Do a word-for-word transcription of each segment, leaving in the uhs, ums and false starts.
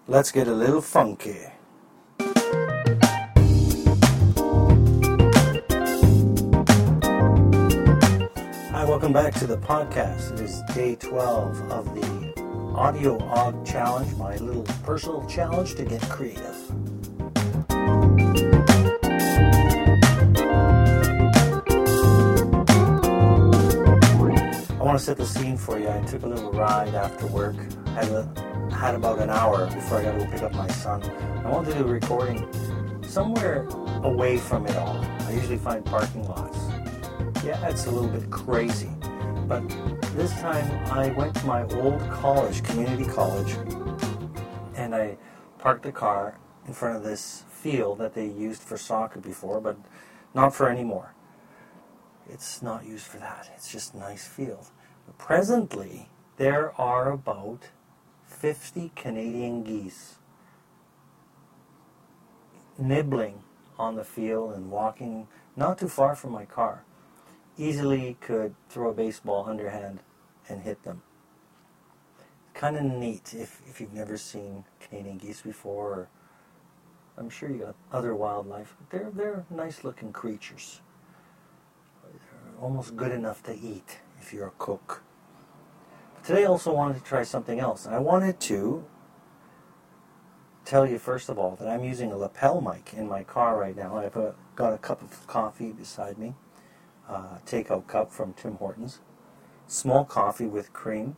Let's get a little funky. Hi, welcome back to the podcast. It is day twelve of the Audio Og Challenge, my little personal challenge to get creative. I want to set the scene for you. I took a little ride after work. I had, a, had about an hour before I got to go pick up my son. I wanted to do a recording somewhere away from it all. I usually find parking lots. Yeah, it's a little bit crazy. But this time I went to my old college, community college, and I parked the car in front of this field that they used for soccer before, but not for anymore. It's not used for that. It's just a nice field. But presently, there are about fifty Canadian geese nibbling on the field and walking not too far from my car. Easily could throw a baseball underhand and hit them. Kind of neat if, if you've never seen Canadian geese before. Or I'm sure you got other wildlife. But they're, they're nice looking creatures. Almost good enough to eat if you're a cook. But today I also wanted to try something else. I wanted to tell you first of all that I'm using a lapel mic in my car right now. I've uh, got a cup of coffee beside me, uh, takeout cup from Tim Hortons, small coffee with cream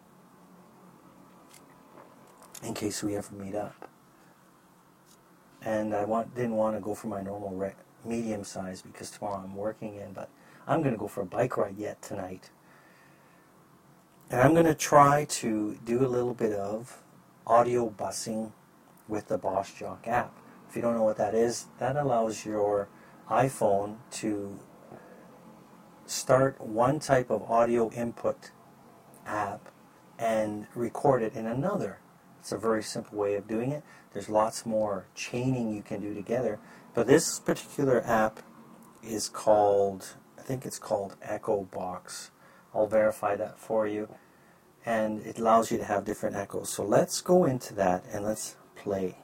in case we ever meet up. And I want, didn't want to go for my normal re- medium size because tomorrow I'm working in, but I'm going to go for a bike ride yet tonight. And I'm going to try to do a little bit of audio busing with the BossJock app. If you don't know what that is, that allows your iPhone to start one type of audio input app and record it in another. It's a very simple way of doing it. There's lots more chaining you can do together. But this particular app is called... I think it's called Echo Box. I'll verify that for you. And it allows you to have different echoes. So let's go into that and let's play.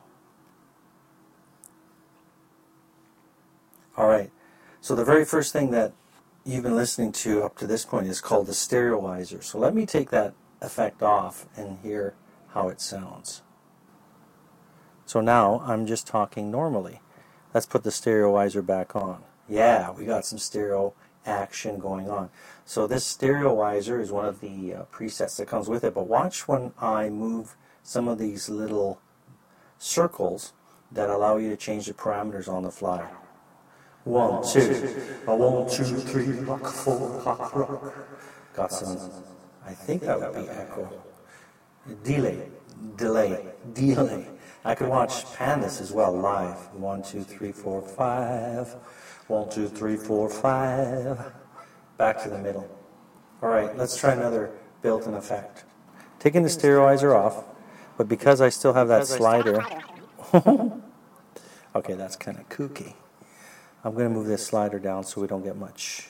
Alright, so the very first thing that you've been listening to up to this point is called the stereoizer. So let me take that effect off and hear how it sounds. So now I'm just talking normally. Let's put the stereoizer back on. Yeah, we got some stereo action going on. So this stereoizer is one of the uh, presets that comes with it, but watch when I move some of these little circles that allow you to change the parameters on the fly. One, two, a one, two, three, rock, four, rock, rock. Got some, I think that would be echo. Delay, delay, delay. I could watch Pandas as well live. One, two, three, four, five. One, two, three, four, five. Back to the middle. All right, let's try another built-in effect. Taking the stereoizer off, but because I still have that slider. Okay, that's kind of kooky. I'm going to move this slider down so we don't get much.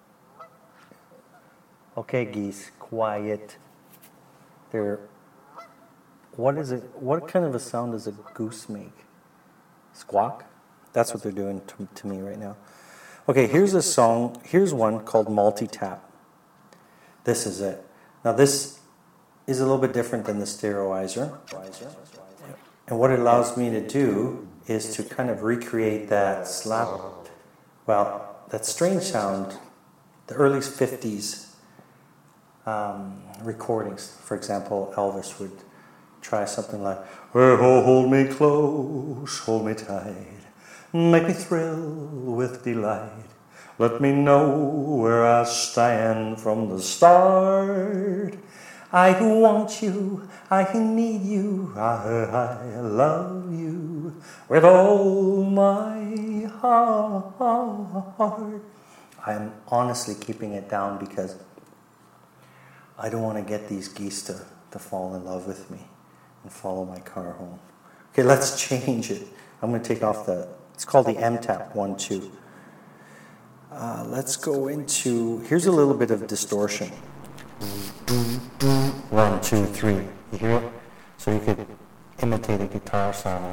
Okay, geese, quiet. They're. What is it? What kind of a sound does a goose make? Squawk? That's what they're doing to, to me right now. Okay, here's a song. Here's one called Multi-Tap. This is it. Now this is a little bit different than the stereoizer. And what it allows me to do is to kind of recreate that slap, well, that strange sound, the early fifties um, recordings. For example, Elvis would try something like, oh, hold me close, hold me tight. Make me thrill with delight. Let me know where I stand from the start. I who want you, I who need you, I, I love you with all my heart. I am honestly keeping it down because I don't want to get these geese to, to fall in love with me and follow my car home. Okay, let's change it. I'm going to take off the, it's called the M TAP one two. Uh, let's go into, here's a little bit of distortion. One, two, three. You hear it? So you could imitate a guitar sound.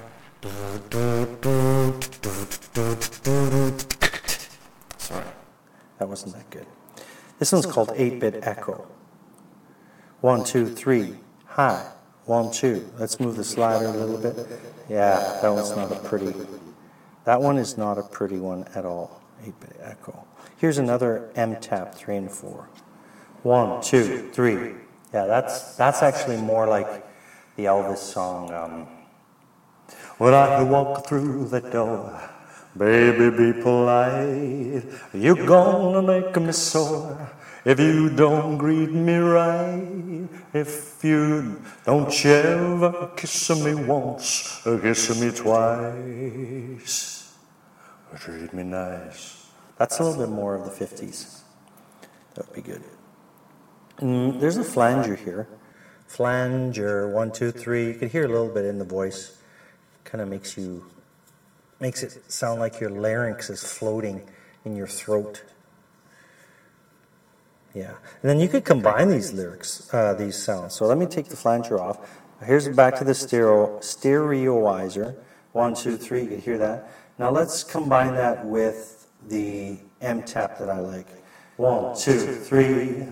Sorry, that wasn't that good. This one's called eight-bit echo. One, two, three, high. One, two. Let's move the slider a little bit. Yeah, that one's not a pretty. That one is not a pretty one at all. eight-bit echo. Here's another M-tap, three and four. One, two, three. Yeah, that's that's actually more like the Elvis song. Um, when I walk through the door, baby, be polite. You're gonna make me sore if you don't greet me right. If you don't ever kiss me once, or kiss me twice, or treat me nice. That's a little bit more of the fifties. That would be good. And there's a flanger here. Flanger, one, two, three. You can hear a little bit in the voice. Kind of makes you, makes it sound like your larynx is floating in your throat. Yeah. And then you could combine these lyrics, uh, these sounds. So let me take the flanger off. Here's back to the stereo stereoizer. One, two, three. You can hear that. Now let's combine that with the M-tap that I like. One, two, three.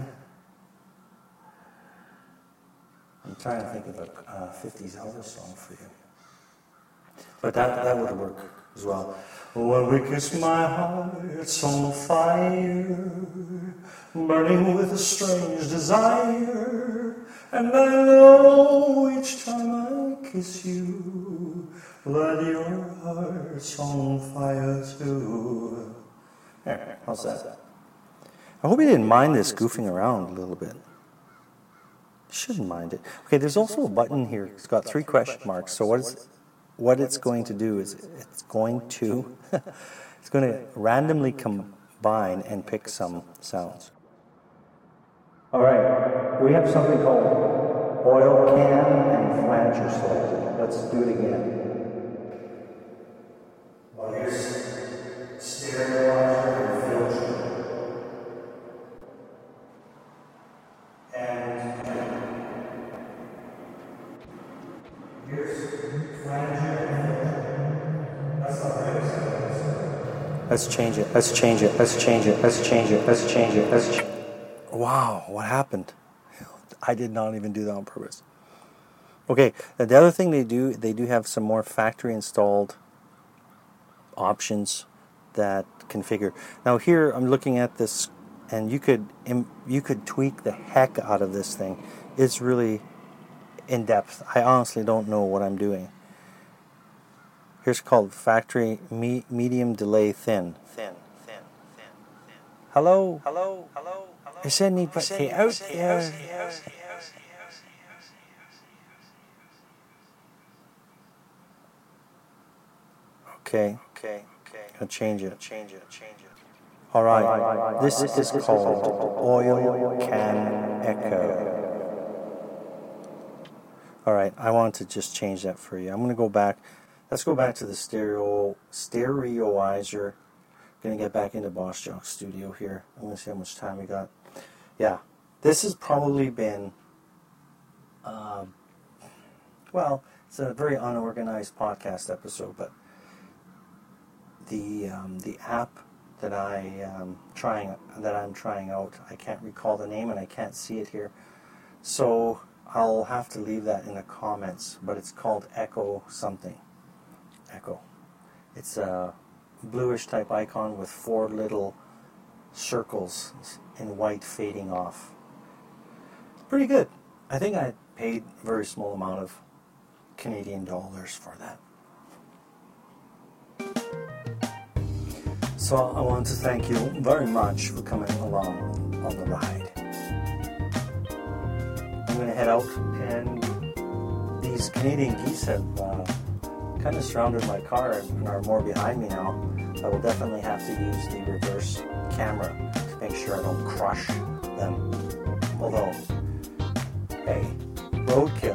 I'm trying to think of a uh, fifties Elvis song for you. But that, that would work as well. When we kiss, my heart's on fire, burning with a strange desire. And I know each time I kiss you, that your heart's on fire too. There, how's that? I hope you didn't mind this goofing around a little bit. You shouldn't mind it. Okay, there's also a button here. It's got three question marks. So what is, what it's going to do is it's going to it's going to randomly combine and pick some sounds. All right, we have something called oil can and flanger selected. Let's do it again. Well, here's stereoizer and filter. And here's flanger and filter. That's not right. Let's change it. Let's change it. Let's change it. Let's change it. Let's change it. Let's change it. Wow, what happened? I did not even do that on purpose. Okay, the other thing they do, they do have some more factory installed options that configure. Now here I'm looking at this, and you could you could tweak the heck out of this thing. It's really in depth. I honestly don't know what I'm doing. Here's called factory me, medium delay thin. Thin, thin, thin, thin. Hello, hello, hello. Is there anybody out there? Okay, okay, okay. I'll change it, change it, change it. All right, this is called Oil Can Echo. All right, I want to just change that for you. I'm going to go back. Let's go back to the stereo stereoizer. Going to get back into Boss Jock Studio here. I'm going to see how much time we got. Yeah, this has probably been, um, well, it's a very unorganized podcast episode, but the um, the app that I um, trying that I'm trying out, I can't recall the name and I can't see it here, so I'll have to leave that in the comments. But it's called Echo something. Echo. It's a bluish type icon with four little circles in white fading off. Pretty good. I think I paid a very small amount of Canadian dollars for that. So I want to thank you very much for coming along on the ride. I'm going to head out, and these Canadian geese have uh, kind of surrounded my car and are more behind me now. I will definitely have to use the reverse camera to make sure I don't crush them. Although, hey, roadkill.